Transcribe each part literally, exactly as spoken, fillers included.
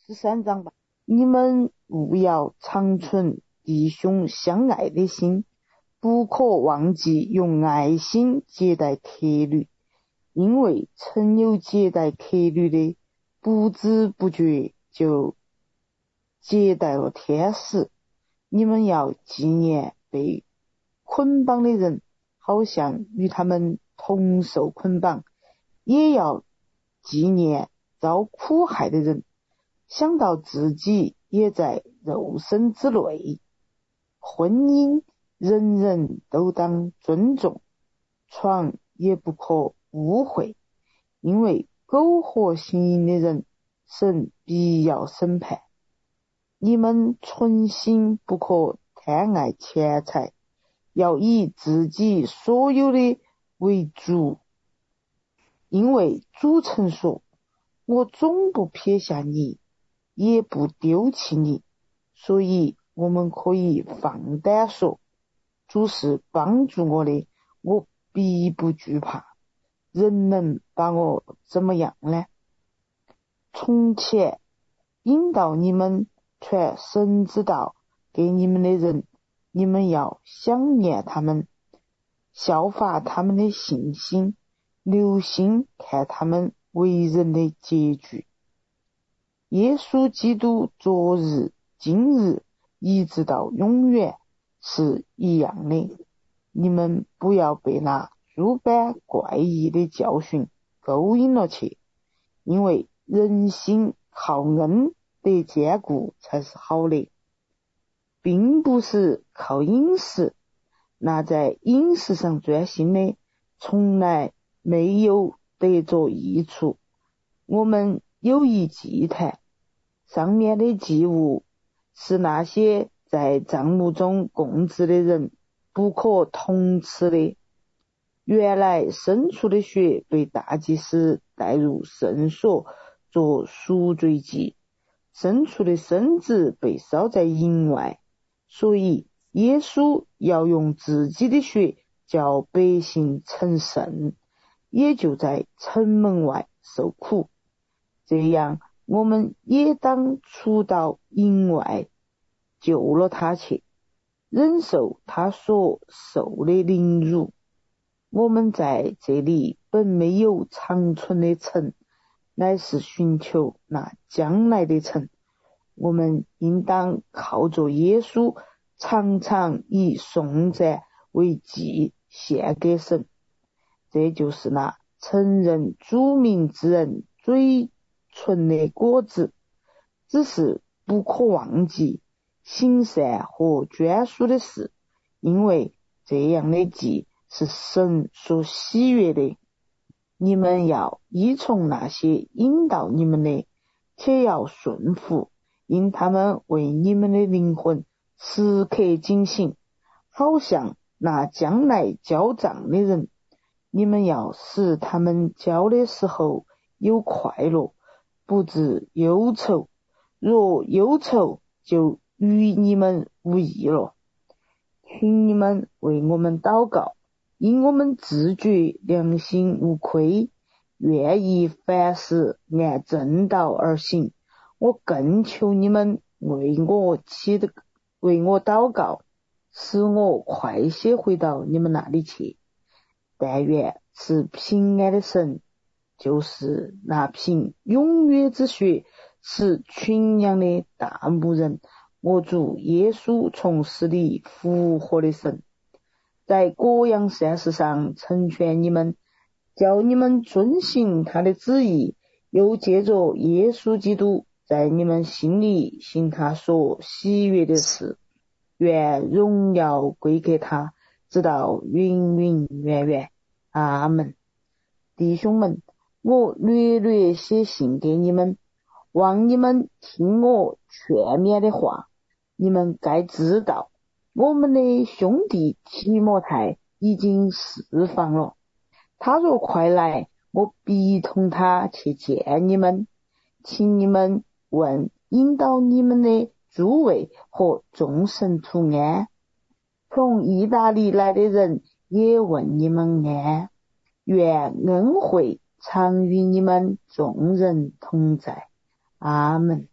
十三章吧。你们务要长存弟兄相爱的心，不可忘记用爱心接待客旅，因为曾有接待客旅的，不知不觉就接待了天使。你们要纪念被捆绑的人，好像与他们同受捆绑，也要纪念遭苦害的人，想到自己也在肉身之内。婚姻人人都当尊重，床也不可污秽，因为苟合行淫的人，神必要审判。你们存心不可贪爱钱财，要以自己所有的为主，因为主曾说，我总不撇下你，也不丢弃你。所以我们可以放胆说，主是帮助我的，我必不惧怕。人能把我怎么样呢？从前引导你们传神之道给你们的人，你们要想念他们，效法他们的信心，留心看他们为人的结局。耶稣基督昨日今日一直到永远是一样的。你们不要被那诸般怪异的教训勾引了去，因为人心靠恩得坚固才是好的，并不是靠饮食。那在饮食上专心的，从来没有得着益处。我们有一祭坛，上面的祭物是那些在帐幕中供职的人不可同吃的。原来牲畜的血被大祭司带入圣所做赎罪祭，牲畜的身子被烧在营外，所以耶稣要用自己的血叫百姓成圣，也就在城门外受苦。这样我们也当出到营外，救了他去，忍受他所受的凌辱。我们在这里本没有长存的城，乃是寻求那将来的城。我们应当靠着耶稣，常常以颂赞为祭献给神。这就是那承认主名之人嘴唇的果子。只是不可忘记行善和捐书的事，因为这样的祭是神所喜悦的。你们要依从那些引导你们的，且要顺服，因他们为你们的灵魂时刻警醒，好像那将来交账的人。你们要使他们交的时候有快乐，不致忧愁，若忧愁，就与你们无益了。请你们为我们祷告，因我们自觉良心无愧，愿意凡事按正道而行。我更求你们为我祈的为我祷告，使我快些回到你们那里去。但愿是平安的神，就是那凭永约之血是群羊的大牧人，我主耶稣从死里复活的神，在各样善事上成全你们，叫你们遵行他的旨意，又借着耶稣基督在你们心里行他所喜悦的事。愿荣耀归给他，直到永永远远。阿们。弟兄们，我略略写信给你们，望你们听我劝勉的话。你们该知道，我们的兄弟提摩太已经释放了，他若快来，我必同他去见你们，请你们问引导你们的诸位和众神徒安。从意大利来的人也问你们安。愿恩惠常与你们众人同在。阿们。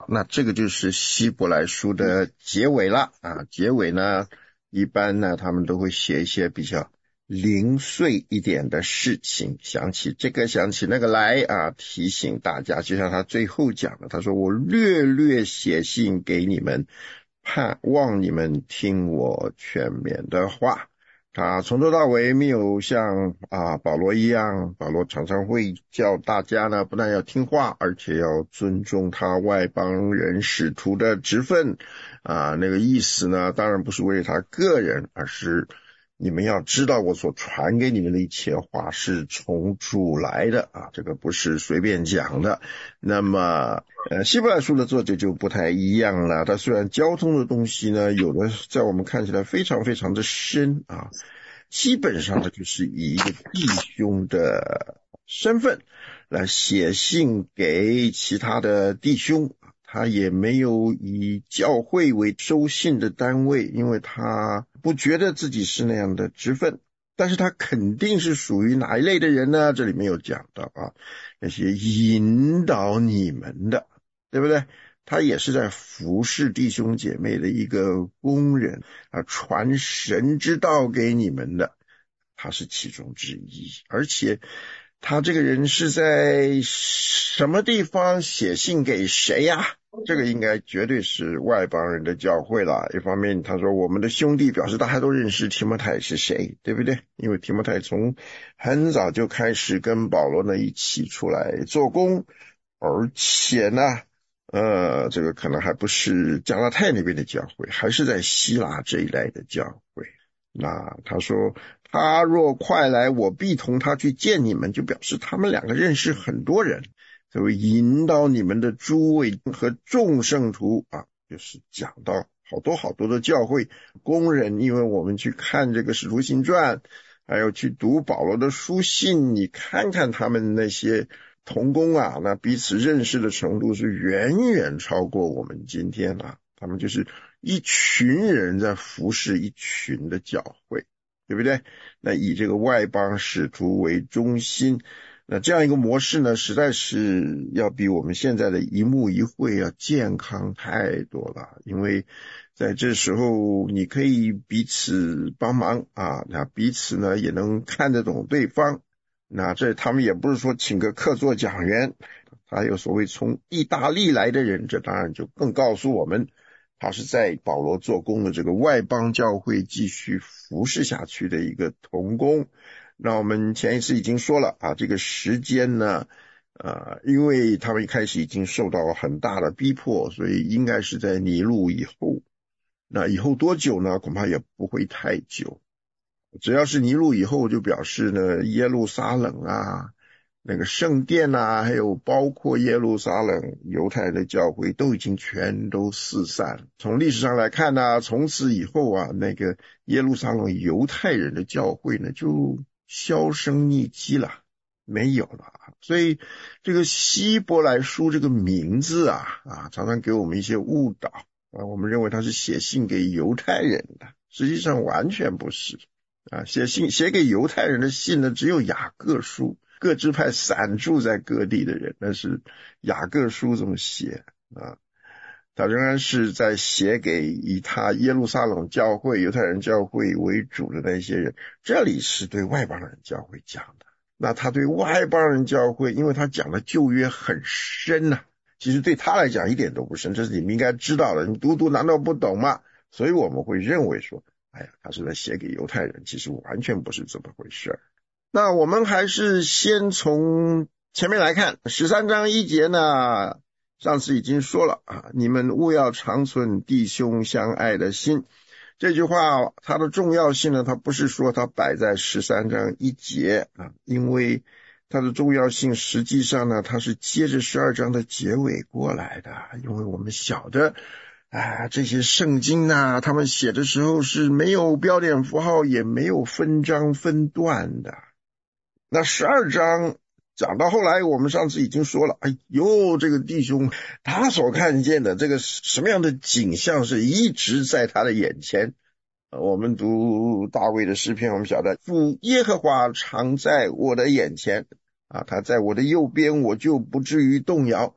那这个就是希伯来书的结尾了啊。结尾呢，一般呢他们都会写一些比较零碎一点的事情，想起这个想起那个来啊，提醒大家。就像他最后讲的，他说我略略写信给你们，盼望你们听我劝勉的话。他从头到尾没有像啊保罗一样，保罗常常会叫大家呢不但要听话，而且要尊重他外邦人使徒的职分啊。那个意思呢，当然不是为了他个人，而是你们要知道我所传给你们的一切话是从主来的啊，这个不是随便讲的。那么呃，希伯来书的作者就不太一样了，他虽然交通的东西呢，有的在我们看起来非常非常的深啊，基本上呢就是以一个弟兄的身份来写信给其他的弟兄，他也没有以教会为收信的单位，因为他不觉得自己是那样的职分。但是他肯定是属于哪一类的人呢？这里没有讲到啊，那些引导你们的，对不对？他也是在服侍弟兄姐妹的一个工人啊，传神之道给你们的，他是其中之一。而且他这个人是在什么地方写信给谁呀？这个应该绝对是外邦人的教会了。一方面他说我们的兄弟，表示大家都认识提摩太是谁，对不对？因为提摩太从很早就开始跟保罗呢一起出来做工，而且呢呃，这个可能还不是加拉太那边的教会，还是在希腊这一带的教会。那他说他若快来，我必同他去见你们，就表示他们两个认识很多人，就会引导你们的诸位和众圣徒啊，就是讲到好多好多的教会工人。因为我们去看这个使徒行传，还有去读保罗的书信，你看看他们那些同工啊，那彼此认识的程度是远远超过我们今天啊。他们就是一群人在服侍一群的教会，对不对？那以这个外邦使徒为中心，那这样一个模式呢，实在是要比我们现在的一牧一会要健康太多了。因为在这时候你可以彼此帮忙啊，那彼此呢也能看得懂对方。那这他们也不是说请个客座讲员，还有所谓从意大利来的人，这当然就更告诉我们他是在保罗做工的这个外邦教会继续服侍下去的一个同工。那我们前一次已经说了啊，这个时间呢呃，因为他们一开始已经受到很大的逼迫，所以应该是在尼禄以后。那以后多久呢？恐怕也不会太久。只要是尼禄以后，就表示呢耶路撒冷啊，那个圣殿啊，还有包括耶路撒冷犹太人的教会都已经全都四散了。从历史上来看呢，从此以后啊，那个耶路撒冷犹太人的教会呢就销声匿迹了，没有了。所以这个希伯来书这个名字啊啊，常常给我们一些误导啊，我们认为它是写信给犹太人的，实际上完全不是啊。写信写给犹太人的信呢，只有雅各书，各支派散住在各地的人，那是雅各书这么写啊。他仍然是在写给以他耶路撒冷教会犹太人教会为主的那些人，这里是对外邦人教会讲的。那他对外邦人教会，因为他讲的旧约很深啊，其实对他来讲一点都不深，这是你们应该知道的，你读读难道不懂吗？所以我们会认为说哎呀，他是在写给犹太人，其实完全不是这么回事。那我们还是先从前面来看，十三章一节呢，上次已经说了啊，你们务要长存弟兄相爱的心。这句话它的重要性呢，它不是说它摆在十三章一节啊，因为它的重要性实际上呢，它是接着十二章的结尾过来的。因为我们晓得啊，这些圣经啊，他们写的时候是没有标点符号，也没有分章分段的。那十二章讲到后来，我们上次已经说了，哎呦，这个弟兄他所看见的这个什么样的景象是一直在他的眼前。我们读大卫的诗篇，我们晓得父耶和华常在我的眼前啊，他在我的右边，我就不至于动摇。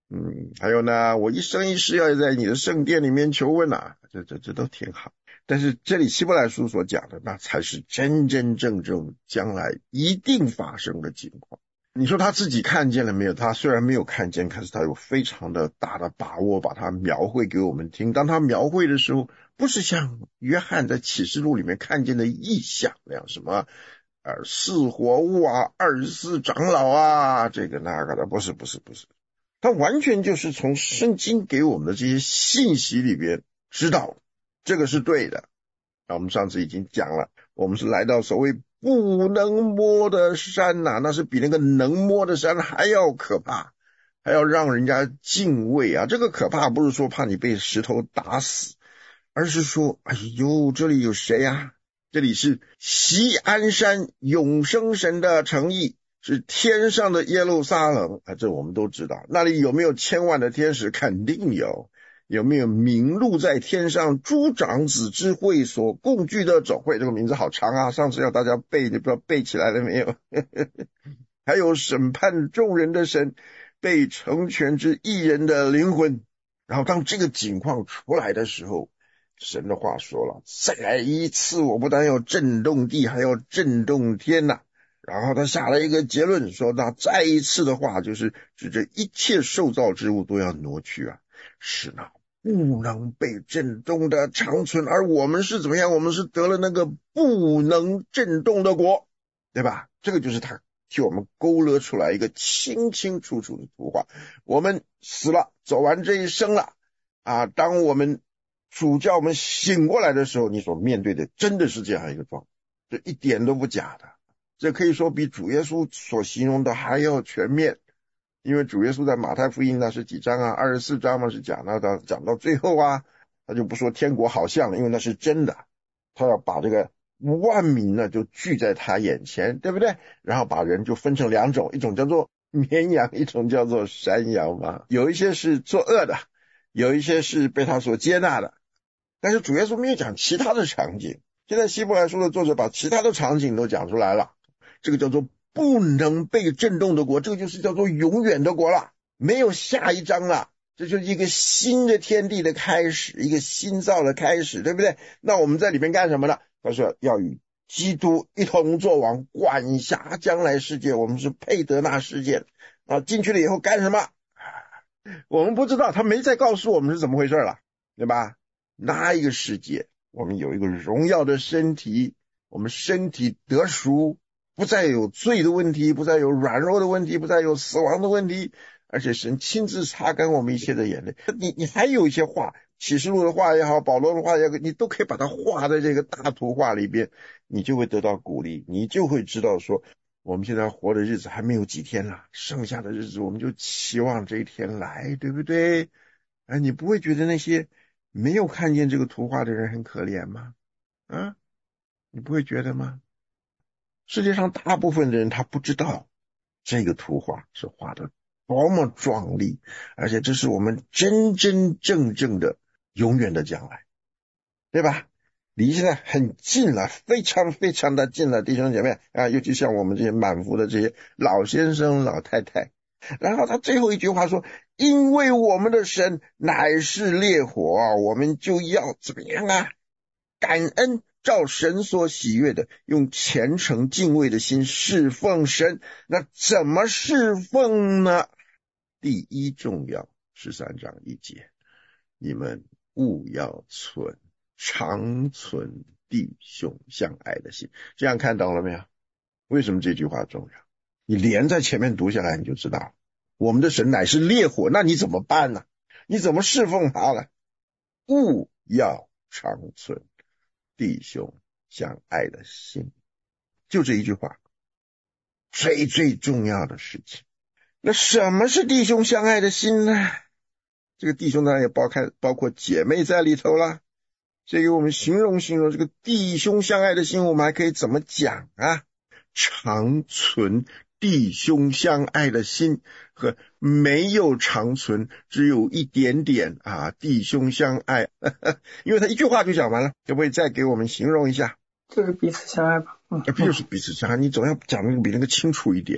嗯，还有呢，我一生一世要在你的圣殿里面求问啊，这这这都挺好。但是这里希伯来书所讲的，那才是真真正正将来一定发生的情况。你说他自己看见了没有？他虽然没有看见，可是他有非常的大的把握，把它描绘给我们听。当他描绘的时候，不是像约翰在启示录里面看见的异象那样，什么呃四活物啊，二十四长老啊，这个那个的，不是不是不是，他完全就是从圣经给我们的这些信息里边知道这个是对的。那我们上次已经讲了，我们是来到所谓不能摸的山呐、啊，那是比那个能摸的山还要可怕，还要让人家敬畏啊。这个可怕不是说怕你被石头打死，而是说，哎呦，这里有谁啊？这里是锡安山永生神的城邑，是天上的耶路撒冷啊，这我们都知道。那里有没有千万的天使？肯定有。有没有名录在天上诸长子之会所共聚的总会？这个名字好长啊，上次要大家背，你不知道背起来了没有？还有审判众人的神，被成全之一人的灵魂。然后当这个景况出来的时候，神的话说了，再来一次，我不但要震动地，还要震动天呐、啊。然后他下了一个结论说，那再一次的话，就是指这一切受造之物都要挪去啊，是那不能被震动的长存，而我们是怎么样？我们是得了那个不能震动的国，对吧？这个就是他替我们勾勒出来一个清清楚楚的图画。我们死了，走完这一生了啊！当我们主叫我们醒过来的时候，你所面对的真的是这样一个状况，这一点都不假的。这可以说比主耶稣所形容的还要全面。因为主耶稣在马太福音那是几章啊？二十四章嘛，是讲到到讲到最后啊，他就不说天国好像了，因为那是真的，他要把这个万民呢就聚在他眼前，对不对？然后把人就分成两种，一种叫做绵羊，一种叫做山羊嘛。有一些是作恶的，有一些是被他所接纳的，但是主耶稣没有讲其他的场景。现在希伯来书的作者把其他的场景都讲出来了，这个叫做不能被震动的国，这个就是叫做永远的国了，没有下一章了，这就是一个新的天地的开始，一个新造的开始，对不对？那我们在里面干什么呢？他说要与基督一同作王，管辖将来世界，我们是配得那世界啊。进去了以后干什么？我们不知道，他没再告诉我们是怎么回事了，对吧？那一个世界，我们有一个荣耀的身体，我们身体得赎，不再有罪的问题，不再有软弱的问题，不再有死亡的问题，而且神亲自擦干我们一切的眼泪。你你还有一些话，启示录的话也好，保罗的话也好，你都可以把它画在这个大图画里边，你就会得到鼓励，你就会知道说我们现在活的日子还没有几天了，剩下的日子我们就期望这一天来，对不对？哎，你不会觉得那些没有看见这个图画的人很可怜吗？啊，你不会觉得吗？世界上大部分的人他不知道这个图画是画的多么壮丽，而且这是我们真真正正的永远的将来，对吧？离现在很近了，非常非常的近了，弟兄姐妹啊，尤其像我们这些满腹的这些老先生老太太。然后他最后一句话说，因为我们的神乃是烈火，我们就要怎么样啊？感恩，照神所喜悦的，用虔诚敬畏的心侍奉神。那怎么侍奉呢？第一重要，十三章一节，你们务要存长存弟兄相爱的心。这样看懂了没有？为什么这句话重要？你连在前面读下来你就知道，我们的神乃是烈火，那你怎么办呢？你怎么侍奉他呢？务要长存弟兄相爱的心，就这一句话，最最重要的事情。那什么是弟兄相爱的心呢？这个弟兄当然也包括包括姐妹在里头了。所以我们形容形容这个弟兄相爱的心，我们还可以怎么讲啊？长存弟兄相爱的心和没有长存只有一点点啊弟兄相爱因为他一句话就讲完了，可不可以再给我们形容一下？ 就是彼此相爱吧。嗯， 就是彼此相爱，你总要讲的比那个清楚一点。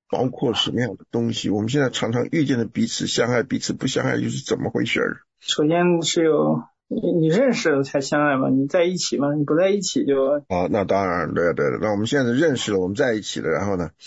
包括什么样的东西？我们现在常常遇见的彼此相爱彼此不相爱又是怎么回事？ 首先是有你你认识了才相爱嘛，你在一起嘛，你不在一起就哦，那当然，对对对，那我们现在认识了，我们在一起了，然后呢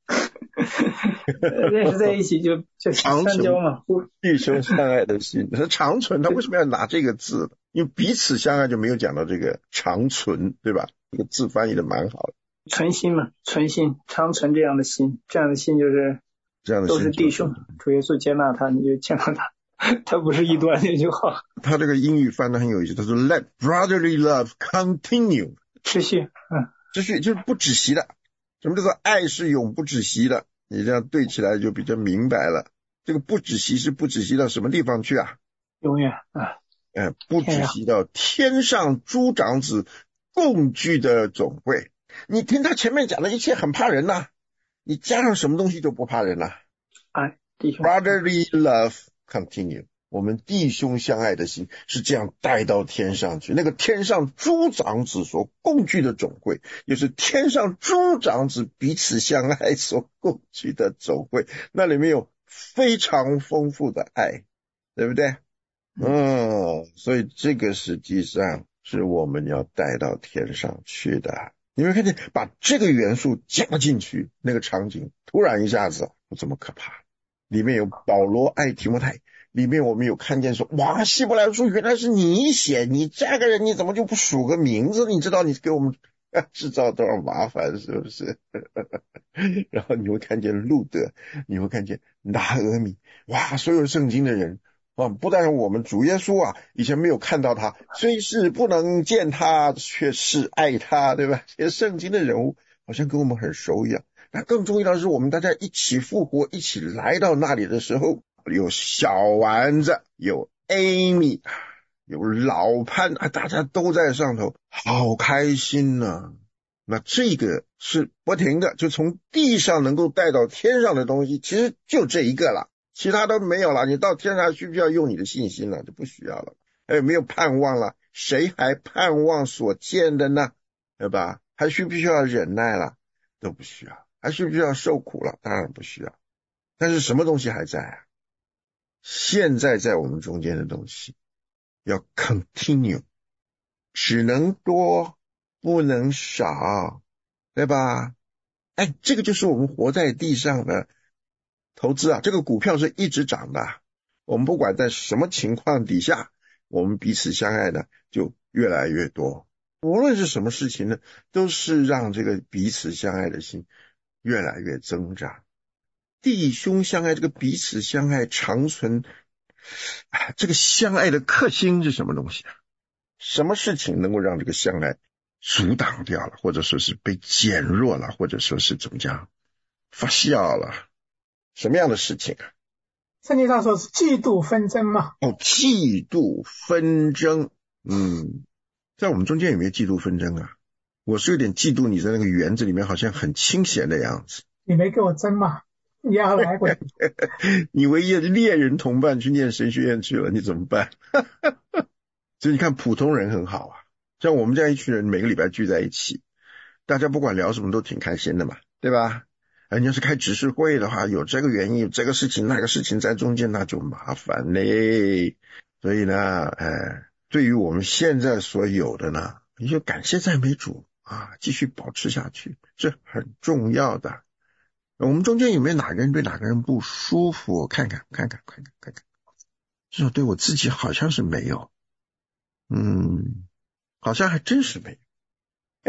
认识在一起就就长相交嘛， 弟兄相爱的心，他长存，他为什么要拿这个字？因为彼此相爱就没有讲到这个长存，对吧？这个字翻译的蛮好的， 存心嘛，存心，长存这样的心，这样的心就是这样的心都是弟兄，主耶稣接纳他，你就接纳他，他不是异端那句话。 他这个英语翻的很有意思，他说 Let brotherly love continue， 持续，嗯， 持续就是不止息的。什么叫做爱是永不止息的？你这样对起来就比较明白了。这个不止息是不止息到什么地方去啊？ 永远啊， 哎，不止息到天上诸长子共聚的总会。你听他前面讲的一切很怕人呐、啊，你加上什么东西就不怕人了、啊。 爱弟兄 Brotherly love continue， 我们弟兄相爱的心是这样带到天上去。那个天上诸长子所共聚的总会，就是天上诸长子彼此相爱所共聚的总会，那里面有非常丰富的爱，对不对？嗯，所以这个实际上是我们要带到天上去的。你会看见把这个元素加进去，那个场景突然一下子不这么可怕。里面有保罗爱提摩太，里面我们有看见说，哇，希伯来书原来是你写，你这个人你怎么就不数个名字？你知道你给我们制造多少麻烦是不是？然后你会看见路德，你会看见拿俄米，哇，所有圣经的人啊，不但我们主耶稣啊以前没有看到他，虽是不能见他，却是爱他，对吧？这些圣经的人物好像跟我们很熟一样。那更重要的是，我们大家一起复活，一起来到那里的时候，有小丸子，有 Amy， 有老潘啊，大家都在上头，好开心啊。那这个是不停的，就从地上能够带到天上的东西，其实就这一个了，其他都没有了。你到天上需不需要用你的信心了？就不需要了。还有没有盼望了？谁还盼望所见的呢？对吧？还需不需要忍耐了？都不需要。还需不需要受苦了？当然不需要。但是什么东西还在啊？现在在我们中间的东西要 continue， 只能多不能少，对吧？哎，这个就是我们活在地上的投资啊，这个股票是一直涨的，我们不管在什么情况底下，我们彼此相爱的就越来越多。无论是什么事情呢，都是让这个彼此相爱的心越来越增长。弟兄相爱，这个彼此相爱长存，这个相爱的克星是什么东西啊？什么事情能够让这个相爱阻挡掉了，或者说是被减弱了，或者说是怎么讲发酵了？什么样的事情啊？ 圣经上说是嫉妒纷争嘛。 哦，嫉妒纷争。嗯，在我们中间有没有嫉妒纷争啊？我是有点嫉妒你在那个园子里面好像很清闲的样子。 你没给我争嘛？你要来回你唯一的猎人同伴去念神学院去了，你怎么办？所以你看普通人很好啊，像我们这样一群人每个礼拜聚在一起，大家不管聊什么都挺开心的嘛，对吧？哎，你要是开执事会的话，有这个原因有这个事情那个事情在中间，那就麻烦嘞。所以呢，哎，对于我们现在所有的呢，你就感谢赞美主啊，继续保持下去，这很重要的。我们中间有没有哪个人对哪个人不舒服？看看看看看看看看，至少对我自己好像是没有，嗯，好像还真是没有。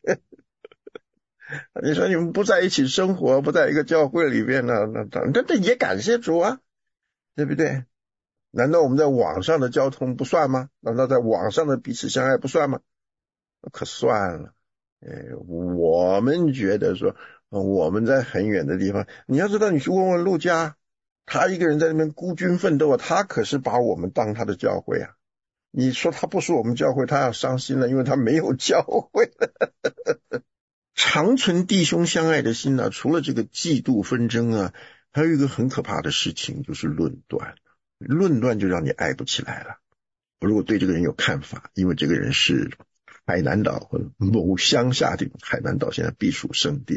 你说你们不在一起生活，不在一个教会里面呢，那那那也感谢主啊，对不对？难道我们在网上的交通不算吗？难道在网上的彼此相爱不算吗？可算了。哎，我们觉得说我们在很远的地方，你要知道，你去问问陆家，他一个人在那边孤军奋斗啊，他可是把我们当他的教会啊。你说他不是我们教会，他要伤心了，因为他没有教会了。长存弟兄相爱的心呢、啊，除了这个嫉妒纷争啊，还有一个很可怕的事情，就是论断。论断就让你爱不起来了。如果对这个人有看法，因为这个人是海南岛或者某乡下的海南岛，现在避暑胜地了，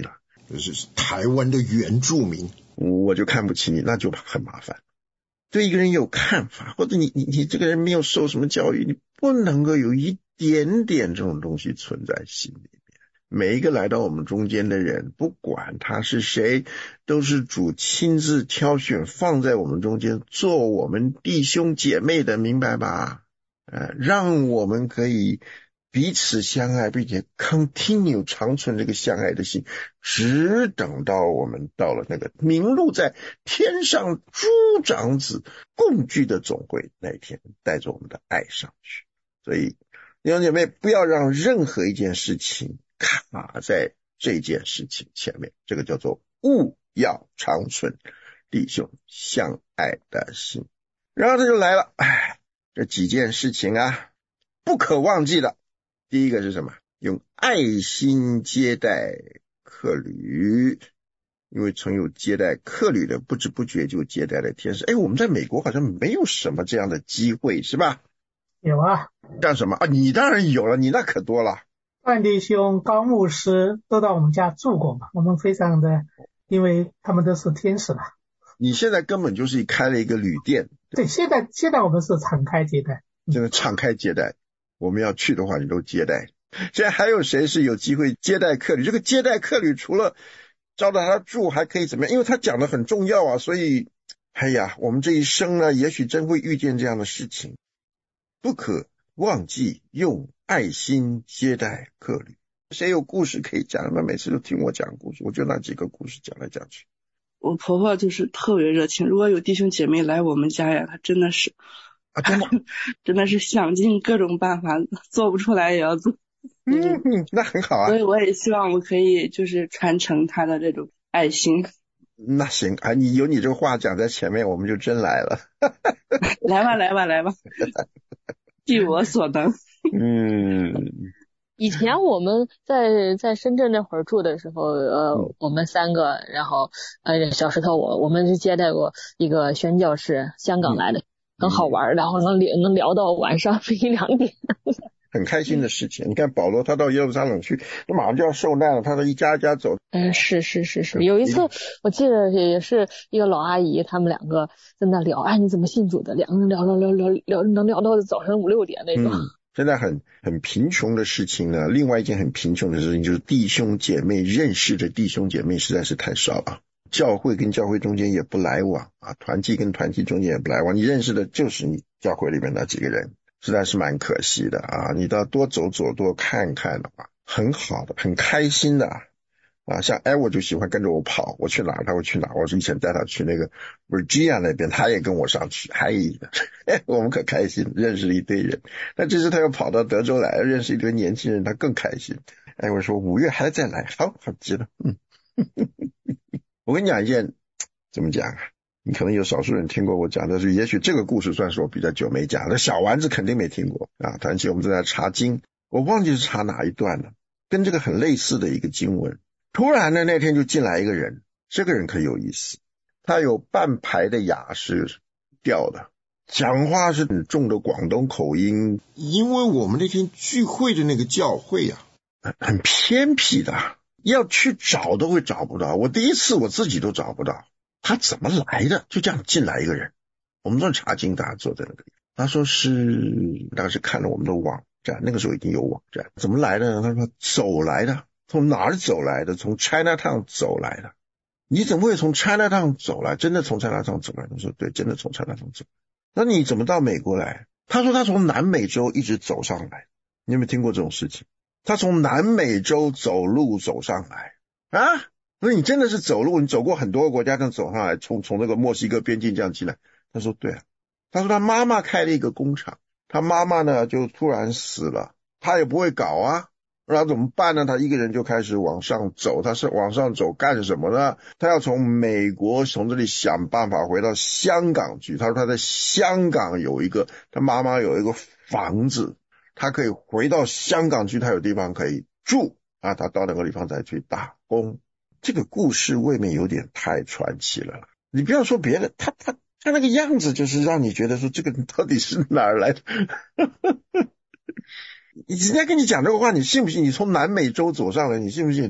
就是台湾的原住民，我就看不起你，那就很麻烦。对一个人有看法，或者你你你这个人没有受什么教育，你不能够有一点点这种东西存在心里面。每一个来到我们中间的人，不管他是谁，都是主亲自挑选放在我们中间做我们弟兄姐妹的，明白吧？呃，让我们可以彼此相爱，并且 continue 长存这个相爱的心，只等到我们到了那个名录在天上诸长子共聚的总会那一天，带着我们的爱上去。所以弟兄姐妹，不要让任何一件事情卡在这件事情前面，这个叫做务要长存弟兄相爱的心。然后他就来了，哎，这几件事情啊，不可忘记的。第一个是什么？用爱心接待客旅，因为曾有接待客旅的，不知不觉就接待了天使。哎，我们在美国好像没有什么这样的机会，是吧？ 有啊， 干什么啊？你当然有了，你那可多了。 范弟兄、高牧师都到我们家住过嘛，我们非常的，因为他们都是天使嘛。 你现在根本就是开了一个旅店。 对，现在现在我们是敞开接待， 真的敞开接待。我们要去的话，你都接待。现在还有谁是有机会接待客旅？这个接待客旅除了招待他住，还可以怎么样？因为他讲的很重要啊，所以，哎呀，我们这一生呢，也许真会遇见这样的事情。不可忘记用爱心接待客旅。谁有故事可以讲？那每次都听我讲故事，我就那几个故事讲来讲去。 我婆婆就是特别热情，如果有弟兄姐妹来我们家呀，她真的是啊，真的真的是想尽各种办法，做不出来也要做。 嗯嗯，那很好啊。 所以我也希望我可以就是传承她的这种爱心。 那行啊，你有你这个话讲在前面，我们就真来了。 来吧来吧来吧，据我所能。 嗯， 以前我们在在深圳那会儿住的时候，呃， 嗯、 我们三个，然后呃，小石头我，我们就接待过一个宣教士，香港来的，嗯、很好玩，然后能聊能聊到晚上一两点。 很开心的事情。你看保罗他到耶路撒冷去，他马上就要受难了，他都一家一家走。 嗯，是是是是。有一次我记得也是一个老阿姨，他们两个在那聊，哎，你怎么信主的？两个人聊聊聊聊聊，能聊到早上五六点那种。 嗯，现在很很贫穷的事情呢，另外一件很贫穷的事情就是弟兄姐妹认识的弟兄姐妹实在是太少了。教会跟教会中间也不来往啊，团体跟团体中间也不来往，你认识的就是你教会里面那几个人。实在是蛮可惜的啊！你到多走走多看看的话，很好的，很开心的啊！像哎，我就喜欢跟着我跑，我去哪儿他会去哪儿。我以前带他去那个 Virginia 那边，他也跟我上去，嗨，哎，我们可开心，认识了一堆人。那这次他又跑到德州来，认识一堆年轻人，他更开心。哎，我说五月还再来，好好极了。嗯，我跟你讲一件，怎么讲啊？你可能有少数人听过我讲的，是也许这个故事算是我比较久没讲的，小丸子肯定没听过啊。谈起我们正在查经，我忘记是查哪一段了，跟这个很类似的一个经文。突然呢，那天就进来一个人，这个人可有意思，他有半排的牙是掉的，讲话是很重的广东口音。因为我们那天聚会的那个教会啊，很偏僻的，要去找都会找不到。我第一次我自己都找不到。他怎么来的？就这样进来一个人，我们正查经，大家坐在那个地方。他说是，大概是看了我们的网站，那个时候已经有网站。怎么来的呢？他说走来的，从哪儿走来的？从 Chinatown 走来的。你怎么会从 Chinatown 走来？真的从 Chinatown 走来？他说对，真的从 Chinatown 走。那你怎么到美国来？他说他从南美洲一直走上来。你有没有听过这种事情？他从南美洲走路走上来啊？所以你真的是走路，你走过很多个国家这样走上来，从从那个墨西哥边境这样进来。他说对啊，他说他妈妈开了一个工厂，他妈妈呢就突然死了，他也不会搞啊，那怎么办呢？他一个人就开始往上走。他是往上走干什么呢？他要从美国从这里想办法回到香港去。他说他在香港有一个，他妈妈有一个房子，他可以回到香港去，他有地方可以住啊，他到那个地方再去打工。这个故事未免有点太传奇了，你不要说别的，他他他那个样子就是让你觉得说这个人到底是哪儿来的人家跟你讲这个话你信不信？你从南美洲走上来你信不信？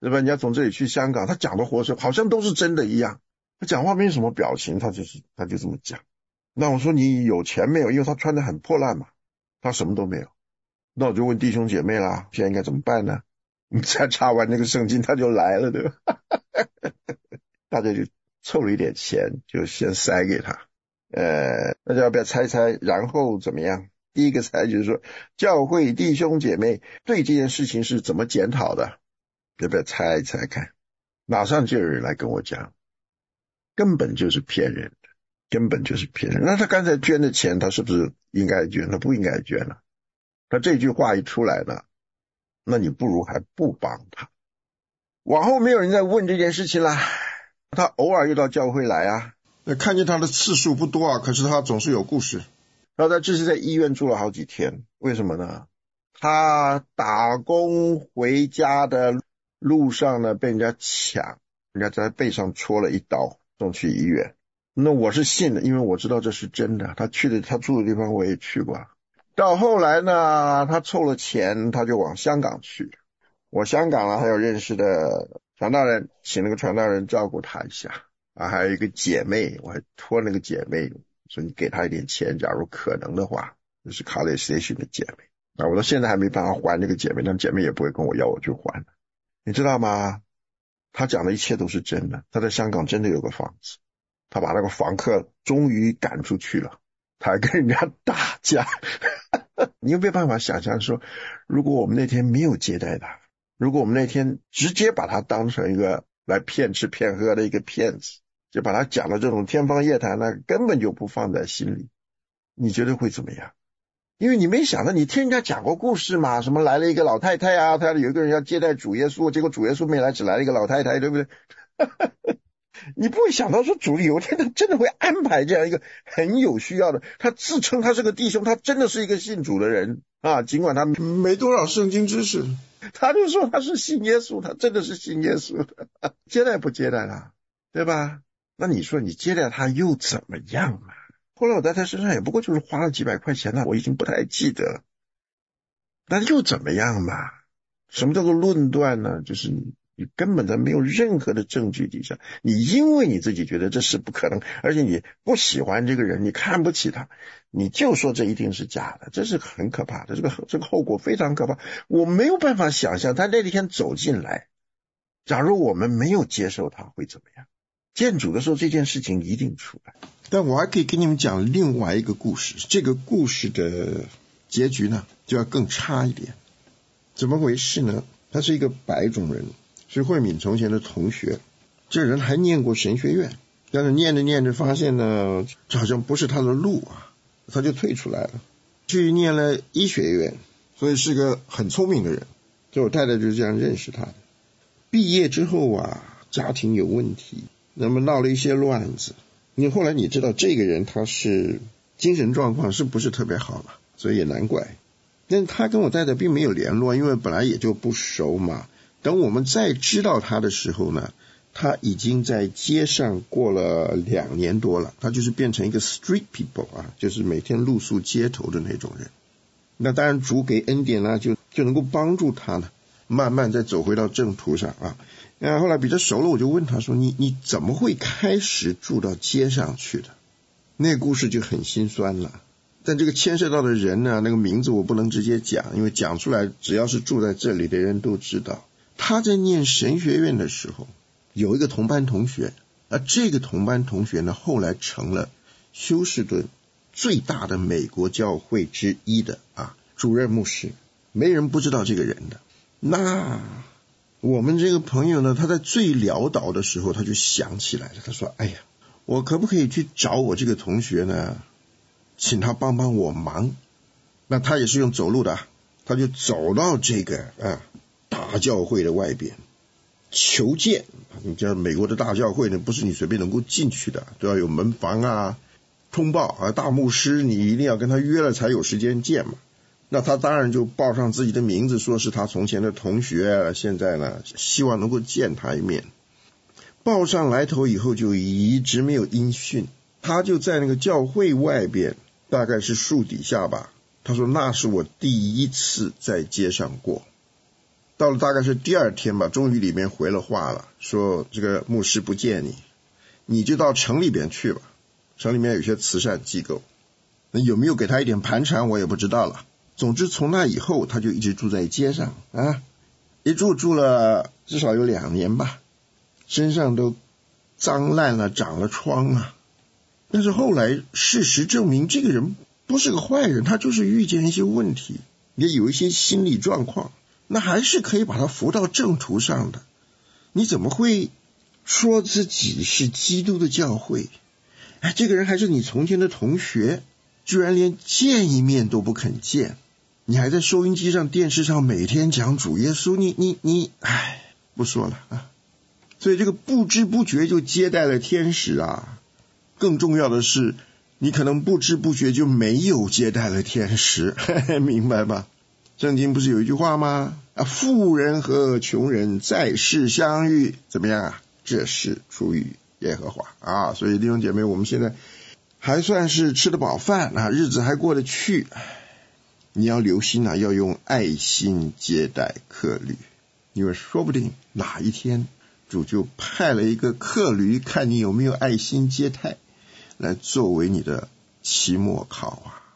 对吧？人家从这里去香港，他讲的活生好像都是真的一样，他讲话没有什么表情，他就是他就这么讲。那我说你有钱没有？因为他穿得很破烂嘛，他什么都没有。那我就问弟兄姐妹啦，现在应该怎么办呢？你再查完那个圣经他就来了，对吧？大家就凑了一点钱，就先塞给他。呃，大家要不要猜猜然后怎么样？第一个猜就是说教会弟兄姐妹对这件事情是怎么检讨的，要不要猜一猜看？马上就有人来跟我讲，根本就是骗人的，根本就是骗人。那他刚才捐的钱他是不是应该捐？他不应该捐了。他这句话一出来了，那你不如还不帮他。往后没有人再问这件事情啦，他偶尔又到教会来啊，那看见他的次数不多啊，可是他总是有故事。然后他这次在医院住了好几天，为什么呢？他打工回家的路上呢，被人家抢，人家在背上戳了一刀，送去医院。那我是信的，因为我知道这是真的。他去的他住的地方我也去过。到后来呢，他凑了钱，他就往香港去。我香港了，还有认识的传道人，请那个传道人照顾他一下啊，还有一个姐妹，我还托那个姐妹说你给他一点钱，假如可能的话，这是 College Station 的姐妹啊，我到现在还没办法还那个姐妹，但姐妹也不会跟我要我去还，你知道吗？他讲的一切都是真的，他在香港真的有个房子，他把那个房客终于赶出去了，他还跟人家打架你有没有办法想象说，如果我们那天没有接待他，如果我们那天直接把他当成一个来骗吃骗喝的一个骗子，就把他讲的这种天方夜谭，那根本就不放在心里，你觉得会怎么样？因为你没想到，你听人家讲过故事嘛，什么来了一个老太太啊，他有一个人要接待主耶稣，结果主耶稣没来，只来了一个老太太，对不对？你不会想到说主有一天他真的会安排这样一个很有需要的，他自称他是个弟兄，他真的是一个信主的人啊，尽管他没多少圣经知识，他就说他是信耶稣，他真的是信耶稣的，接待不接待他，对吧？那你说你接待他又怎么样嘛？后来我在他身上也不过就是花了几百块钱了，我已经不太记得了，那又怎么样嘛？什么叫做论断呢？就是你你根本在没有任何的证据底下，你因为你自己觉得这是不可能，而且你不喜欢这个人，你看不起他，你就说这一定是假的，这是很可怕的，这个这个后果非常可怕。我没有办法想象他那天走进来，假如我们没有接受他会怎么样？见主的时候这件事情一定出来。但我还可以跟你们讲另外一个故事，这个故事的结局呢就要更差一点。怎么回事呢？他是一个白种人，是慧敏从前的同学，这人还念过神学院，但是念着念着发现呢，这好像不是他的路啊，他就退出来了，去念了医学院，所以是个很聪明的人。所以我太太就是这样认识他的。毕业之后啊，家庭有问题，那么闹了一些乱子。你后来你知道这个人他是精神状况是不是特别好了，所以也难怪。但他跟我太太并没有联络，因为本来也就不熟嘛。等我们再知道他的时候呢，他已经在街上过了两年多了，他就是变成一个 street people 啊，就是每天露宿街头的那种人。那当然主给恩典呢，就就能够帮助他呢，慢慢再走回到正途上啊。那后来比较熟了，我就问他说，你你怎么会开始住到街上去的？那个故事就很心酸了。但这个牵涉到的人呢，那个名字我不能直接讲，因为讲出来只要是住在这里的人都知道。他在念神学院的时候有一个同班同学，而这个同班同学呢，后来成了休士顿最大的美国教会之一的啊主任牧师，没人不知道这个人的。那我们这个朋友呢，他在最潦倒的时候他就想起来了，他说，哎呀，我可不可以去找我这个同学呢，请他帮帮我忙。那他也是用走路的，他就走到这个啊大教会的外边求见。你知道美国的大教会呢，不是你随便能够进去的，都要有门房啊，通报啊，大牧师你一定要跟他约了才有时间见嘛。那他当然就报上自己的名字，说是他从前的同学，现在呢希望能够见他一面。报上来头以后就一直没有音讯，他就在那个教会外边，大概是树底下吧，他说那是我第一次在街上过。 到了大概是第二天吧，终于里面回了话了，说这个牧师不见你，你就到城里边去吧，城里面有些慈善机构，那有没有给他一点盘缠我也不知道了。总之从那以后他就一直住在街上啊，一住住了至少有两年吧，身上都脏烂了，长了疮啊。但是后来事实证明这个人不是个坏人，他就是遇见一些问题，也有一些心理状况，那还是可以把他扶到正途上的。你怎么会说自己是基督的教会？哎，这个人还是你从前的同学，居然连见一面都不肯见，你还在收音机上电视上每天讲主耶稣，你你你哎，不说了啊。所以这个不知不觉就接待了天使啊，更重要的是你可能不知不觉就没有接待了天使，嘿嘿，明白吗？圣经不是有一句话吗？啊，富人和穷人在世相遇，怎么样啊？这是出于耶和华啊。所以弟兄姐妹，我们现在还算是吃得饱饭啊，日子还过得去。你要留心啊，要用爱心接待客旅，因为说不定哪一天主就派了一个客旅，看你有没有爱心接待，来作为你的期末考啊。